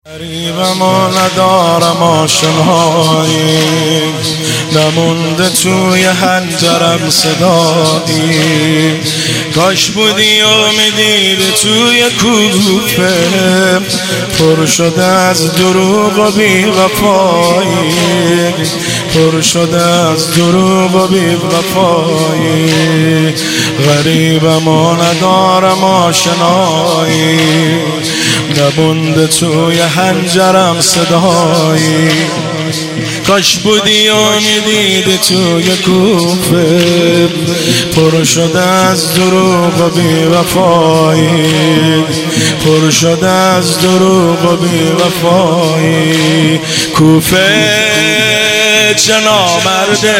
غریبم و ندارم آشنایی، نمونده توی حنجرم صدایی. کاش بودی و میدیدی توی کوفه، پر شده از دروغ و بی‌وفایی، پر شده از دروغ و بی‌وفایی. غریبم و ندارم آشنایی، نمونده توی حنجرم صدایی. کاش بودی و میدیدی توی کوفه، پر شده از دروغ و بی‌وفایی، پر شده از دروغ و بی‌وفایی. کوفه چه نامرده،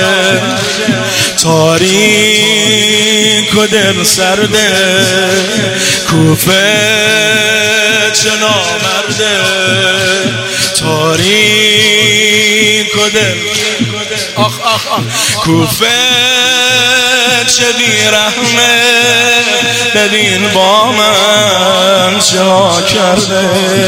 تاریک و دل سرده. کوفه چه نامرده، تاریک و دل. آخ آخ آخ. کوفه چه بیرحمه، ببین با من چه کرده.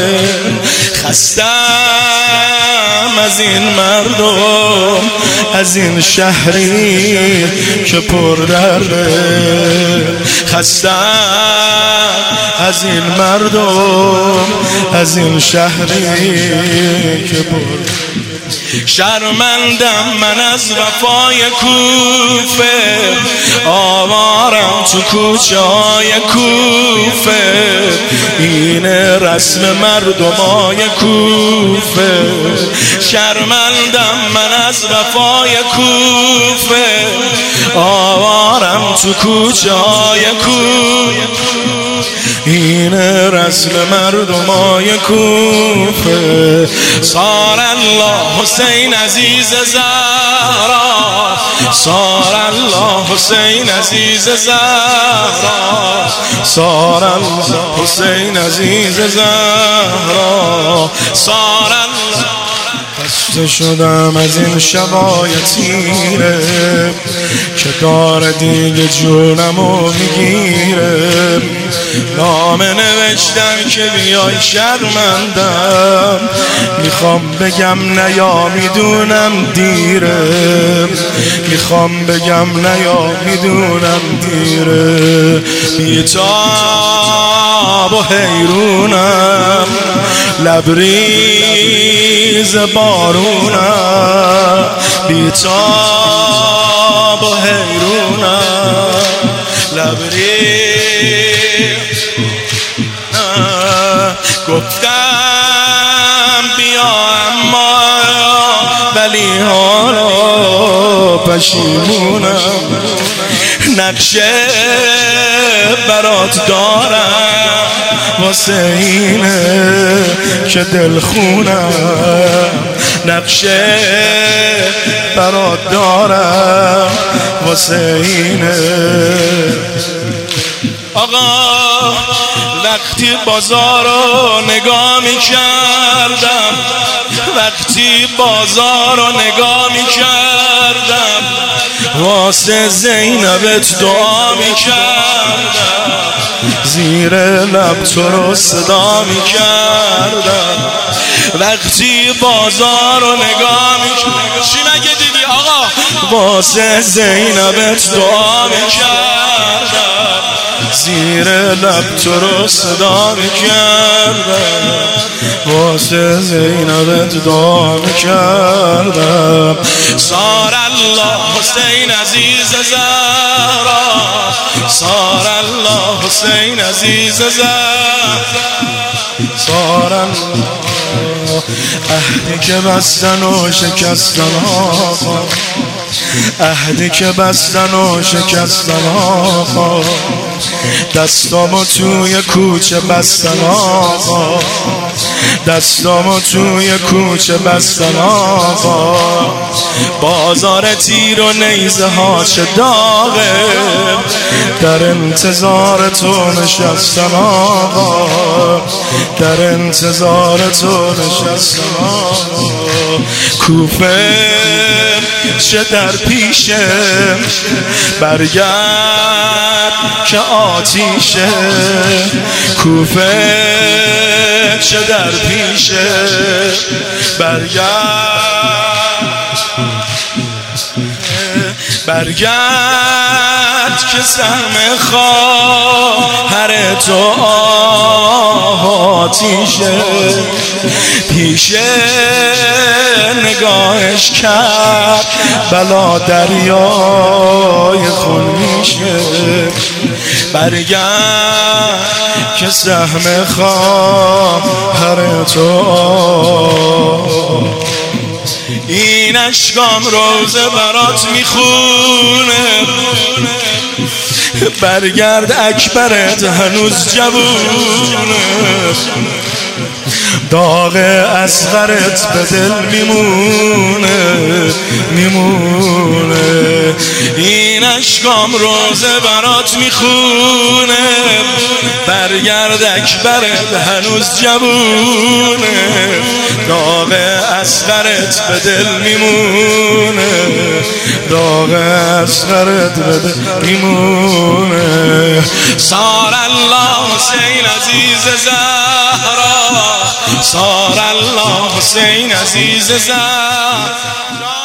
خستم از این مردم، از این شهری که پر درده. خستم از این مردم، از این شهری که پر. شرمندم من از وفای کوفه، آوارم تو کوچه های کوفه. این رسم مردمای کوفه. شرمندم من از وفای کوفه، آوارم تو کوچه های کوفه. این رسم مردمای کوفه. صار الله حسین عزیز زهرا، صار الله حسین عزیز زهرا، صار الله حسین عزیز زهرا، صار الله. خسته شدم از این شبای تیره که داره دیگه جونمو میگیره. نامه نوشتم که بیای شرمندم، میخوام بگم نه یا میدونم دیره، میخوام بگم نه یا میدونم دیره. بی‌تاب و حیرونم، لبریز بارونم. بی‌تاب و حیرونم، لبریز. گفتم بیا اما ولی حالا پشیمونم. نقشه برات دارم واسه اینه که دل خونم. نقشه برات دارم واسه اینه. آقا وقتی بازار رو نگاه می کردم، وقتی بازار رو نگاه می کردم، واسه زینبت دعا می کردم، زیر لب تو رو صدا می کردم. وقتی بازار رو نگاه می کردم، چی مگه دیدی آقا؟ واسه زینبت دعا می کردم، زیر لب تو رو صدا میکردم، واسه زینبت دعا میکردم. صار الله حسین عزیز زهرا، صار الله حسین عزیز زهرا، صار الله. عهدی که بستن و شکستن آقا، عهدی که بستن و شکستن آقا. دستامو توی کوچه بستن آقا، دستامو توی کوچه بستن آقا. بازار تیر و نیزه ها چه داغه، در انتظار تو نشستن آقا، در انتظار تو نشستم کوفه چه در پیشم برگرد که آتیشه کوفه چه در پیشه برگرد که سهم خواهر تو آتیشه پیشه نگاهش کرد بلا دریای خون میشه برگرد که سهم خواهر تو این اشکام روزه برات میخونه برگرد اکبرت هنوز جوونه داغ اصغرت به دل میمونه این اشکام روزه برات میخونه برگرد اکبرت هنوز جوونه داغ اصغرت به دل میمونه داغ اصغرت به دل میمونه سار الله حسین عزیز زهرا سار الله حسین عزیز زهرا